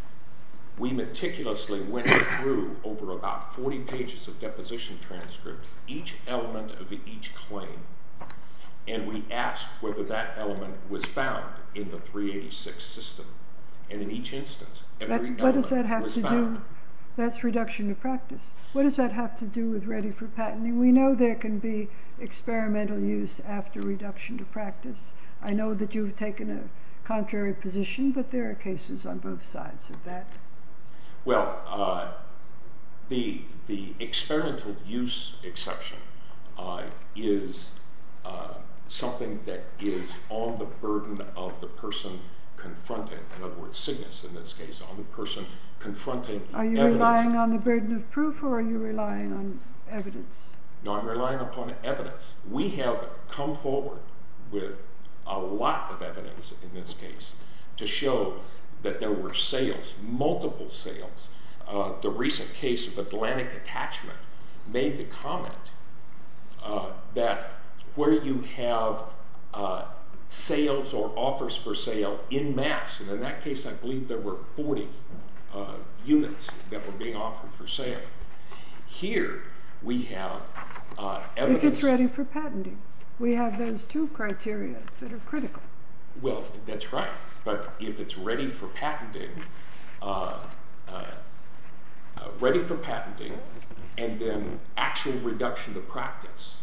we meticulously went through over about forty pages of deposition transcript, each element of each claim, and we asked whether that element was found in the three eighty-six system. And in each instance, every But element what does that have was to found. do? That's reduction to practice. What does that have to do with ready for patenting? We know there can be experimental use after reduction to practice. I know that you've taken a contrary position, but there are cases on both sides of that. Well, uh, the, the experimental use exception uh, is uh, something that is on the burden of the person confronting, in other words, Cygnus in this case, on the person confronting Are you evidence. relying on the burden of proof, or are you relying on evidence? No, I'm relying upon evidence. We have come forward with a lot of evidence in this case to show that there were sales, multiple sales. Uh, the recent case of Atlantic Attachment made the comment uh, that where you have uh, sales or offers for sale in mass, and in that case I believe there were forty uh, units that were being offered for sale. Here we have uh, evidence. If it's ready for patenting, we have those two criteria that are critical. Well, that's right. But if it's ready for patenting, uh, uh, uh, ready for patenting, and then actual reduction to practice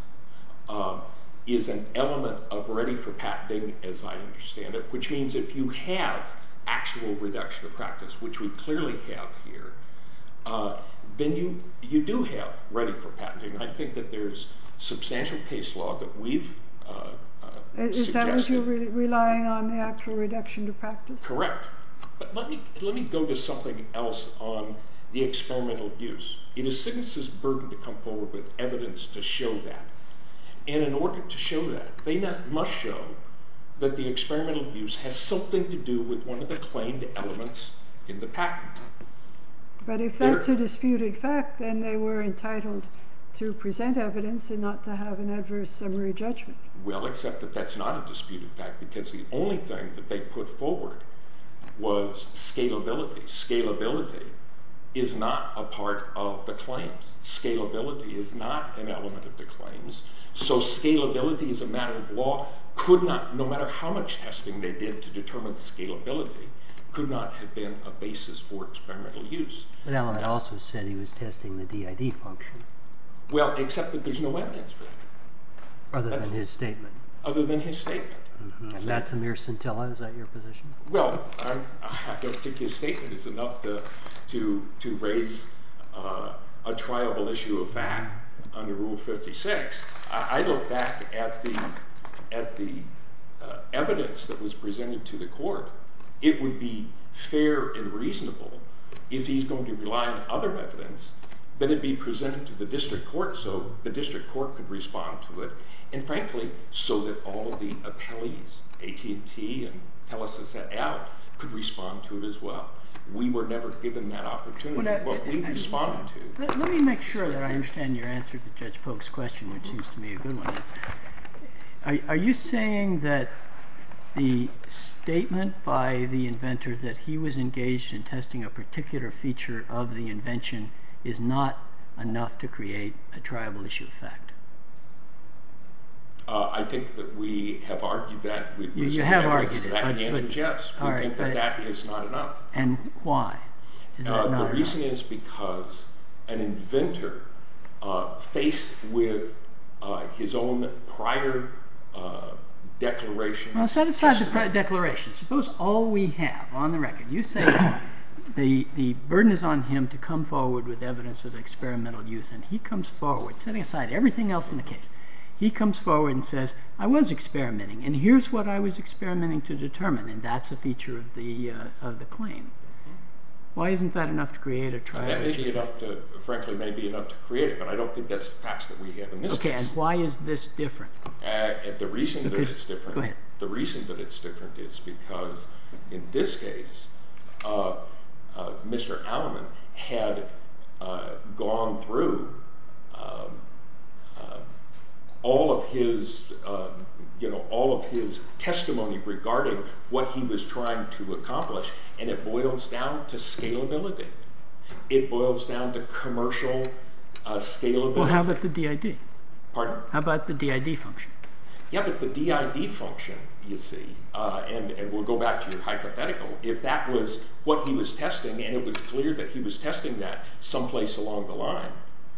uh, is an element of ready for patenting, as I understand it, which means if you have actual reduction to practice, which we clearly have here, uh, then you, you do have ready for patenting. I think that there's substantial case law that we've uh, uh, Is suggested. that what you're re relying on, the actual reduction to practice? Correct. But let me, let me go to something else on the experimental use. It is Cygnus's burden to come forward with evidence to show that. And in order to show that, they not, must show that the experimental use has something to do with one of the claimed elements in the patent. But if that's They're, a disputed fact, then they were entitled to present evidence and not to have an adverse summary judgment. Well, except that that's not a disputed fact, because the only thing that they put forward was scalability. Scalability is not a part of the claims. Scalability is not an element of the claims. So scalability as a matter of law could not, no matter how much testing they did to determine scalability, could not have been a basis for experimental use. But Alan now, also said he was testing the D I D function. Well, except that there's no evidence for that. Other That's, than his statement. Other than his statement. Mm-hmm. And so, that's a mere scintilla, is that your position? Well, I'm, I don't think his statement is enough to, to, to raise uh, a triable issue of fact under Rule fifty-six. I, I look back at the, at the uh, evidence that was presented to the court. It would be fair and reasonable if he's going to rely on other evidence, then it be presented to the district court so the district court could respond to it, and frankly, so that all of the appellees, A T and T and Telus et al., could respond to it as well. We were never given that opportunity. Well, what we I, responded to. Let, let me make sure that I understand your answer to Judge Polk's question, which seems to me a good one. Is, are, are you saying that the statement by the inventor that he was engaged in testing a particular feature of the invention is not enough to create a triable issue of fact? Uh, I think that we have argued that. We you, you have argued it. That. But, the answer but, is yes. We right, think that that is not enough. And why? Is that uh, not the enough? reason is because an inventor uh, faced with uh, his own prior uh, declaration. Well, set aside the pri- declaration. Suppose all we have on the record, you say the the burden is on him to come forward with evidence of experimental use, and he comes forward, setting aside everything else in the case. He comes forward and says, I was experimenting, and here's what I was experimenting to determine, and that's a feature of the uh, of the claim. Why isn't that enough to create a trial? That may be enough to, frankly, may be enough to create it, but I don't think that's the facts that we have in this okay, case. Okay, and why is this different? Uh, and the reason because, that it's different, go ahead. the reason that it's different is because in this case, uh, uh, Mister Alleman had uh, gone through um, uh, all of his, uh, you know, all of his testimony regarding what he was trying to accomplish, and it boils down to scalability. It boils down to commercial uh, scalability. Well, how about the D I D? Pardon? How about the D I D function? Yeah, but the D I D function, you see, uh, and, and we'll go back to your hypothetical, if that was what he was testing, and it was clear that he was testing that someplace along the line,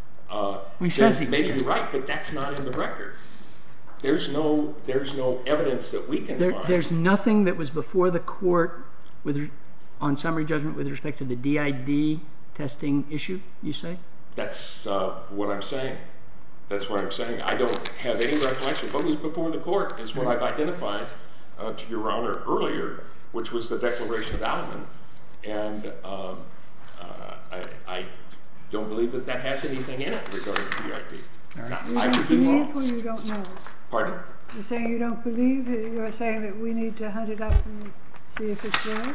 uh, well, he says he maybe was you're right, but that's not in the record. There's no, there's no evidence that we can there, find. There's nothing that was before the court with, on summary judgment with respect to the D I D testing issue, you say? That's uh, what I'm saying. That's what I'm saying. I don't have any recollection. What was before the court is what I've identified uh, to Your Honor earlier, which was the Declaration of Alleman. And um, uh, I, I don't believe that that has anything in it regarding D I D. Now, You I don't could be believe wrong. or you don't know? Pardon? You're saying you don't believe? You're saying that we need to hunt it up and see if it's there?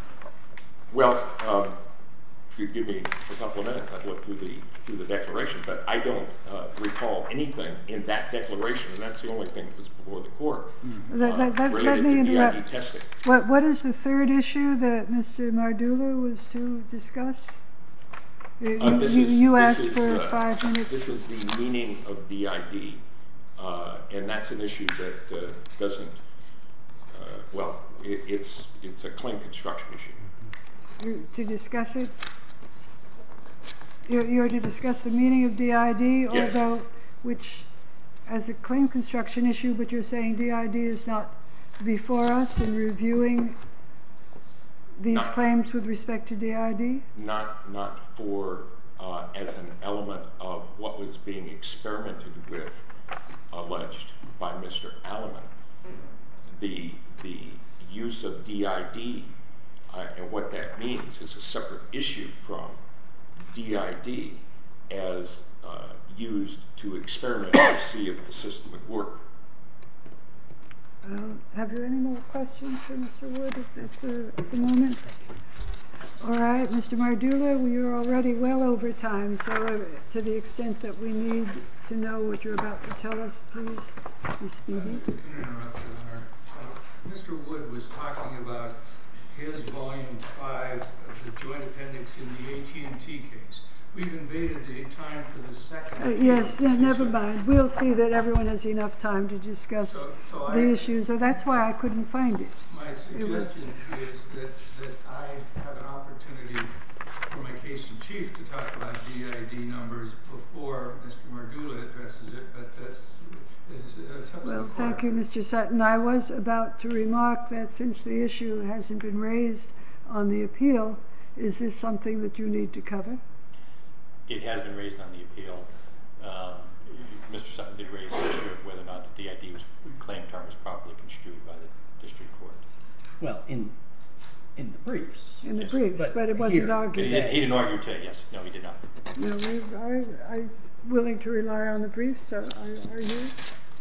Well, um, if you give me a couple of minutes, I'd look through the through the declaration, but I don't uh, recall anything in that declaration, and that's the only thing that was before the court uh, That- that- that- related let me to D I D interrupt. testing. What What is the third issue that Mister Mardula was to discuss? You, Uh, this you, is, you this asked is, for uh, five minutes. This is the meaning of D I D, uh, and that's an issue that uh, doesn't. Uh, well, it, it's it's a claim construction issue. You- to discuss it? You're, you're to discuss the meaning of D I D, Yes. although, which, as a claim construction issue, but you're saying D I D is not before us in reviewing these Not- claims with respect to D I D? Not not for uh, as an element of what was being experimented with, alleged by Mister Alleman. The the use of D I D uh, and what that means is a separate issue from D I D as uh, used to experiment to see if the system would work. Uh, have you any more questions for Mister Wood at, at, the, at the moment? All right, Mister Mardula, we are already well over time, so uh, to the extent that we need to know what you're about to tell us, please be speedy. Uh, interrupt, Your Honor. Uh, Mister Wood was talking about his volume five of the joint appendix in the A T and T case. We've invaded the time for the second. Uh, yes, no, never mind. We'll see that everyone has enough time to discuss So- so the I- issues, so that's why I couldn't find it. My suggestion is that, that I have an opportunity for my case in chief to talk about D I D numbers before Mister Mardula addresses it, but that's, it's, it's up to the Well, court. thank you, Mister Sutton. I was about to remark that since the issue hasn't been raised on the appeal, is this something that you need to cover? It has been raised on the appeal. Um, Mister Sutton did raise the issue of whether or not the D I D was, claim term was properly construed by the district court. Well, in in the briefs. In the Yes, briefs, but but it wasn't here- He, argued. did, he didn't argue today, yes. No, he did not. No, we, I, I'm willing to rely on the briefs, so are, are you?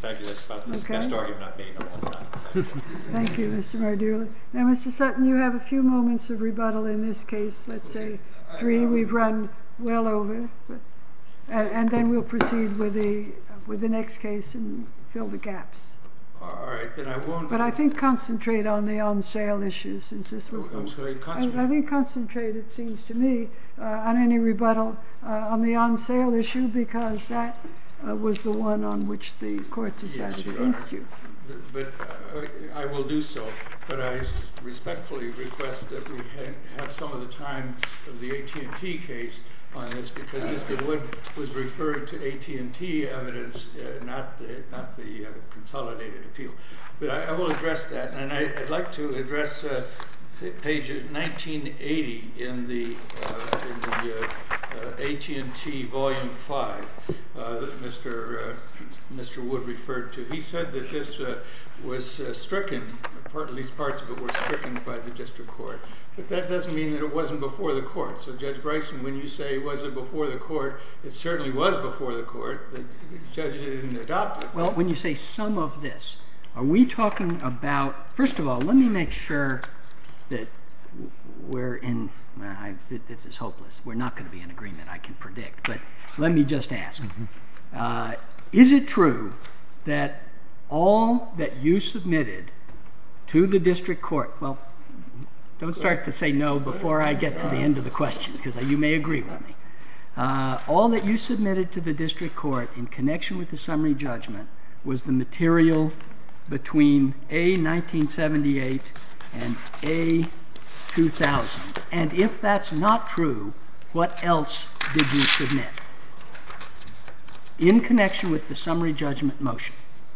Thank you. That's about the Okay. best argument I've made in a long time. Thank you. Thank you, Mister Mardula. Now, Mister Sutton, you have a few moments of rebuttal in this case. Let's say three. We've run well over, but, and, and then we'll proceed with the with the next case and fill the gaps. All right, then I won't. But I think concentrate on the on-sale issue, since this was. Oh, I'm the, sorry, I, concentrate. I think concentrate. It seems to me uh, on any rebuttal uh, on the on-sale issue, because that uh, was the one on which the court decided Yes, Your against Honor. you. But uh, I will do so. But I respectfully request that we ha have some of the times of the A T and T case on this, because Mister Wood was referring to A T and T evidence, uh, not the not the uh, consolidated appeal. But I, I will address that, and I, I'd like to address uh, page nineteen eighty in the uh, in the uh, uh, A T and T Volume Five uh, that Mister Uh, Mister Wood referred to. He said that this uh, was uh, stricken, part, at least parts of it were stricken by the district court. But that doesn't mean that it wasn't before the court. So Judge Bryson, when you say was it before the court, it certainly was before the court. The judge didn't adopt it. Well, when you say some of this, are we talking about, first of all, let me make sure that we're in, well, I, this is hopeless. We're not going to be in agreement, I can predict. But let me just ask. Mm-hmm. uh, Is it true that all that you submitted to the district court, well, don't start to say no before I get to the end of the question, because you may agree with me. Uh, all that you submitted to the district court in connection with the summary judgment was the material between A nineteen seventy-eight and A two thousand. And if that's not true, what else did you submit in connection with the summary judgment motion?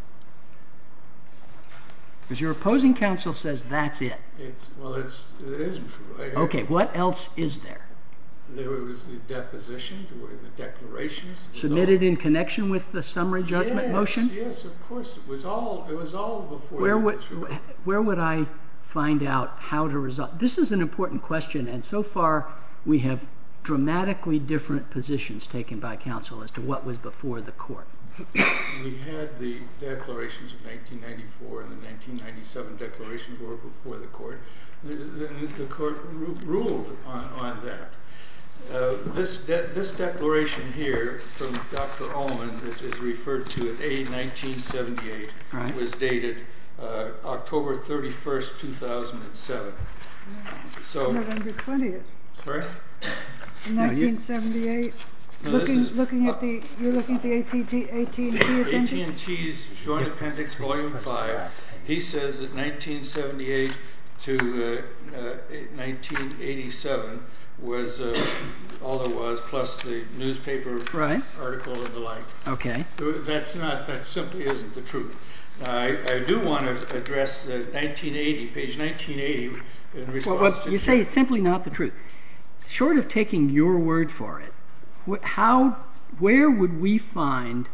Because your opposing counsel says that's it. It's, well, it's, it isn't true. I, Okay, what else is there? There was the deposition, there were the declarations. Submitted in connection with the summary judgment yes, motion? Yes, of course. It was all, it was all before. Where the would, district court. where would I find out how to resolve? This is an important question, and so far we have dramatically different positions taken by counsel as to what was before the court. We had the declarations of nineteen ninety-four and the nineteen ninety-seven declarations were before the court. Then the court ru ruled on, on that. Uh, this, de this declaration here from Doctor Ullman that is referred to as A nineteen seventy-eight right. was dated uh, October thirty-first, two thousand seven. So, November twentieth. sorry? nineteen seventy-eight. No, looking, this is, looking uh, at the, you're looking at the A T and T appendix? A T and T's Joint Appendix, Volume five. He says that nineteen seventy-eight to uh, uh, nineteen eighty-seven was uh, all there was, plus the newspaper right. article and the like. Okay. That's not, that simply isn't the truth. Now, I, I do want to address uh, nineteen eighty, page nineteen eighty, in response well, well, to... You say it's simply not the truth. Short of taking your word for it, wh how, where would we find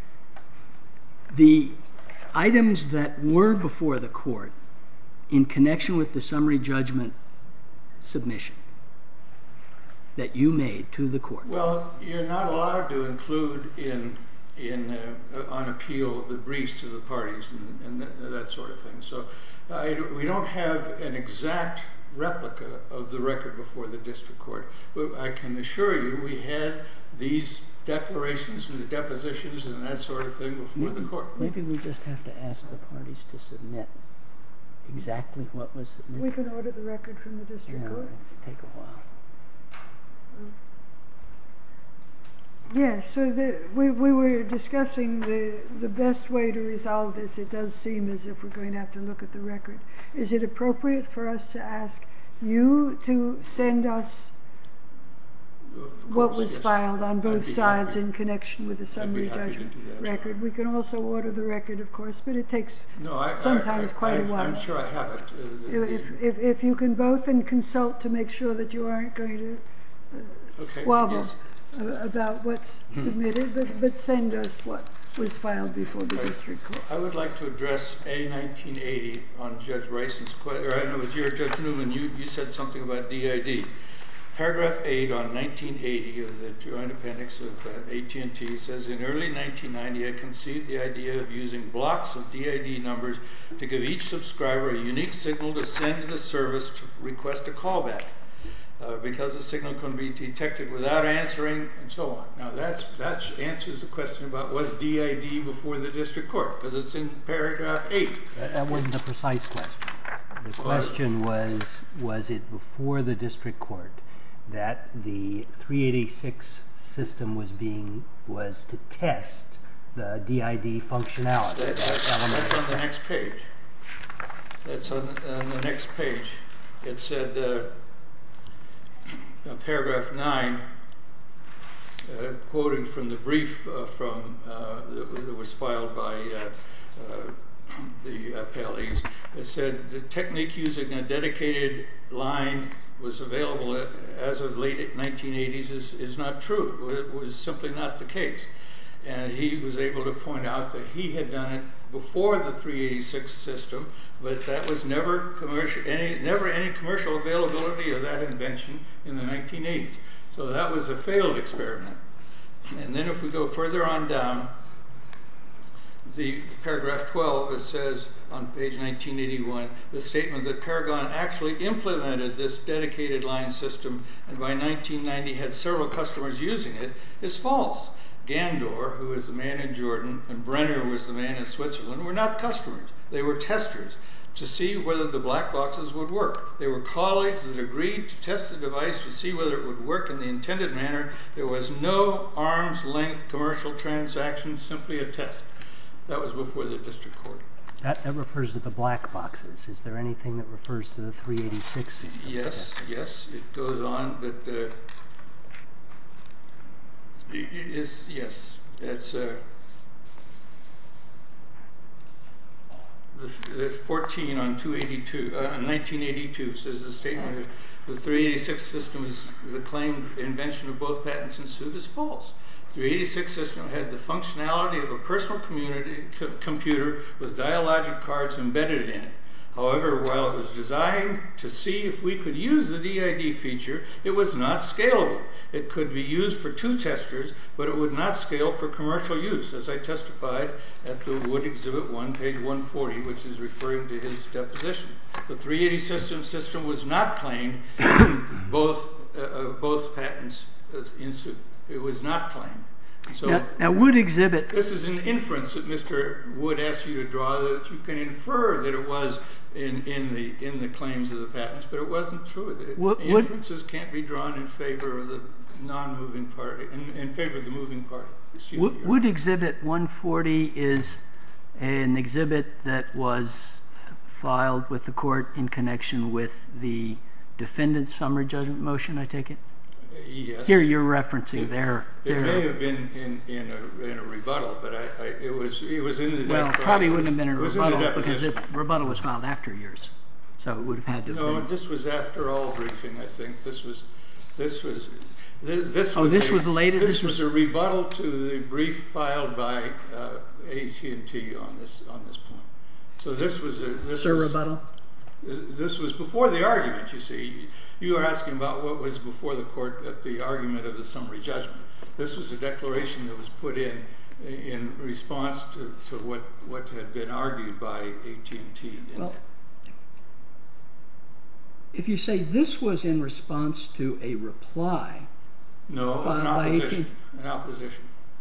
the items that were before the court in connection with the summary judgment submission that you made to the court? Well, you're not allowed to include in in uh, on appeal the briefs to the parties and, and th that sort of thing. So I, we don't have an exact replica of the record before the district court. But I can assure you we had these declarations and the depositions and that sort of thing before maybe, the court. Maybe we just have to ask the parties to submit exactly what was submitted. We can order the record from the district Yeah, court. it's take a while. Yes, so the, we, we were discussing the, the best way to resolve this. It does seem as if we're going to have to look at the record. Is it appropriate for us to ask you to send us Of what course, was yes. filed on both I'd be sides happy. in connection with the summary happy to judgment do that, record? sure. We can also order the record, of course, but it takes No, I, sometimes I, I, quite a I, while. I'm sure I have it. Uh, the- If, if, if you can both and consult to make sure that you aren't going to uh, Okay, squabble yes. uh, about what's submitted, but, but send us what was filed before the Right. district court. I would like to address A nineteen eighty on Judge Rison's question, or I know it was your Judge Newman, you, you said something about D I D. paragraph eight on nineteen eighty of the Joint Appendix of uh, A T and T says, in early nineteen ninety, I conceived the idea of using blocks of D I D numbers to give each subscriber a unique signal to send to the service to request a callback, uh, because the signal can be detected without answering, and so on. Now that's that answers the question about was D I D before the district court, because it's in paragraph eight. That, that wasn't the precise question. The question was, was it before the district court that the three eighty-six system was being was to test the D I D functionality? That, that's, that's on the next page. That's on, on the next page. It said, uh, uh, paragraph nine, uh, quoting from the brief uh, from uh, that, that was filed by uh, uh, the appellees. It said the technique using a dedicated line was available as of late nineteen eighties is, is not true. It was simply not the case. And he was able to point out that he had done it before the three eighty-six system, but that was never commercial, any, never any commercial availability of that invention in the nineteen eighties. So that was a failed experiment. And then if we go further on down, the paragraph twelve, it says on page nineteen eighty-one, the statement that Paragon actually implemented this dedicated line system and by nineteen ninety had several customers using it is false. Gandor, who is the man in Jordan, and Brenner was the man in Switzerland, were not customers. They were testers to see whether the black boxes would work. They were colleagues that agreed to test the device to see whether it would work in the intended manner. There was no arm's length commercial transaction, simply a test. That was before the district court. That, that refers to the black boxes. Is there anything that refers to the three eighty-six system? Yes, yes, it goes on, but uh, it is, yes, that's uh, the, the fourteen on two eighty-two, uh, nineteen eighty-two says the statement of the three eighty-six system is the claimed invention of both patents in suit is false. The three eighty-six system had the functionality of a personal community, co computer with dialogic cards embedded in it. However, while it was designed to see if we could use the D I D feature, it was not scalable. It could be used for two testers, but it would not scale for commercial use, as I testified at the Wood Exhibit one, page one forty, which is referring to his deposition. The three eighty-six system, system was not claimed in both, uh, uh, both patents in suit. It was not claimed. So now, now Wood Exhibit. This is an inference that Mister Wood asked you to draw, that you can infer that it was in, in the in the claims of the patents, but it wasn't true. It, Wood, inferences can't be drawn in favor of the non-moving party, in, in favor of the moving party. Excuse Wood, me. Wood Exhibit one forty is an exhibit that was filed with the court in connection with the defendant's summary judgment motion, I take it? Yes. Here you're referencing it, their, It their may have been in, in, a, in a rebuttal, but I, I, it was it was in the well, probably wouldn't have been a rebuttal because the deposition. rebuttal was filed after yours, so it would have had to. No, have been. this was after all briefing. I think this was this was this, this oh, was this a, was later. This, this was, was a rebuttal to the brief filed by uh, A T and T on this on this point. So this was a this Sir, was, rebuttal. This was before the argument, you see. You were asking about what was before the court at the argument of the summary judgment. This was a declaration that was put in in response to, to what, what had been argued by A T and T. Well, if you say this was in response to a reply. No, uh, an opposition. An opposition.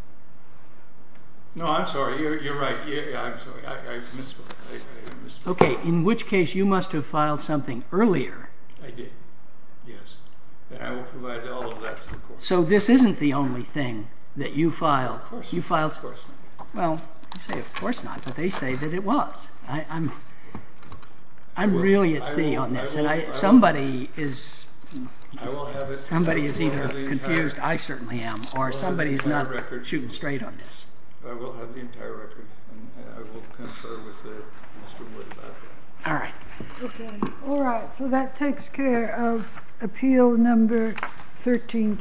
No, I'm sorry. You're, you're right. Yeah, yeah, I'm sorry. I, I misspoke. I, I misspoke. Okay, in which case you must have filed something earlier. I did. Yes. And I will provide all of that to the court. So this isn't the only thing that you filed. Of course you not. filed. Of course not. Well, you say of course not, but they say that it was. I, I'm. I'm will, really at I sea will, on this, I will, and I, I somebody will, is. I will have it. Somebody is will either confused. Entire, I certainly am, or somebody is not record. shooting straight on this. I will have the entire record, and, and I will confer with uh, Mister Wood about that. All right. Okay. All right. So that takes care of appeal number thirteen